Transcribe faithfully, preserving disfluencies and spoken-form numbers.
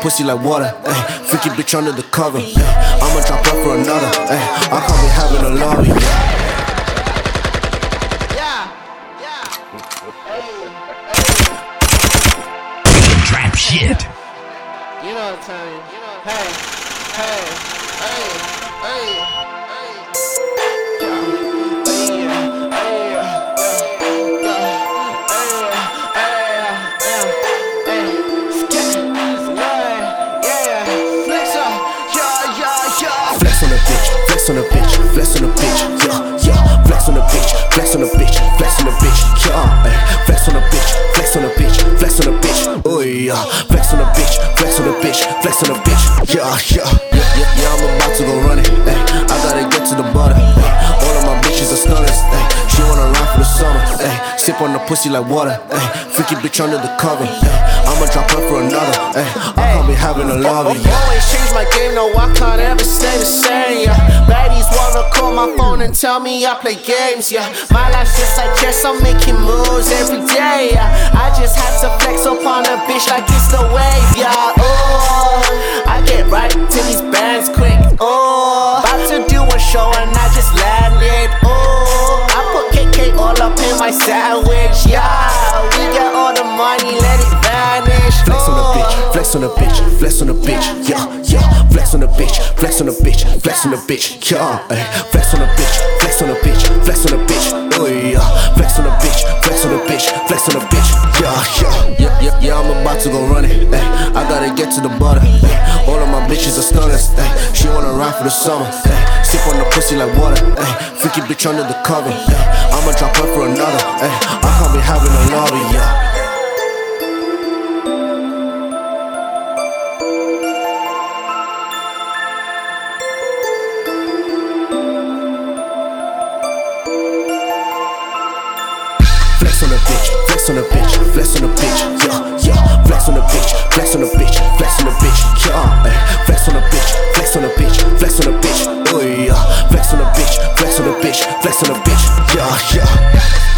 pussy like water. Ay, freaky bitch under the cover. Ay, I'ma drop her for another. Ay, I can't be having a lobby. Trap shit. You know what I'm telling you. Hey, hey, hey, hey, hey. Flex on a bitch, flex on a bitch, flex on a bitch, yeah, yeah. Flex on a bitch, flex on a bitch, flex on a bitch, yeah. Ay, flex on a bitch, flex on a bitch, flex on a bitch, oh yeah. Flex on a bitch, flex on a bitch, flex on a bitch, yeah, yeah. Yeah, yeah, yeah, I'm about to go running. Ay, I gotta get to the bottom. Ay, all of my bitches are stunners. Ay, she wanna run for the summer. Ay, sip on the pussy like water. Ay, freaky bitch under the cover. Ay, I'ma drop her for another. Ay, I can't be having a lobby. Yeah. Always change my game, no, I can't ever stay the same. Yeah, baddies wanna call my phone and tell me I play games. Yeah, my life's just like chess, I'm making moves every day. Yeah, I just had to flex up on a bitch like it's the wave. Yeah, oh, I get right to these bands quick. Oh, about to do a show and I just landed. Oh, I put K K all up in my sandwich. Yeah, we got all the money, let it vanish. Flex on a bitch, flex on a bitch, flex on a bitch, yeah, yeah. Flex on a bitch, flex on a bitch, flex on a bitch, yeah. Ay, flex on a bitch, flex on a bitch, flex on a bitch, oh yeah. Flex on a bitch, flex on a bitch, flex on a bitch, yeah, yeah. Yeah, yeah, yeah, I'm about to go running. Ay, I gotta get to the bottom. Ay, all of my bitches are stunners. Ay, she wanna ride for the summer. Ay, sip on the pussy like water. Ay, freaky bitch under the cover. Ay, I'ma drop her for another. Ay, I can't be having a lobby, yeah. Flex on a bitch, flex on a bitch, flex on a bitch, yeah, yeah. Flex on a bitch, flex on a bitch, flex on a bitch, yeah. Ay, flex on a bitch, flex on a bitch, flex on a bitch, oh yeah. Flex on a bitch, flex on a bitch, flex on a bitch, yeah, yeah.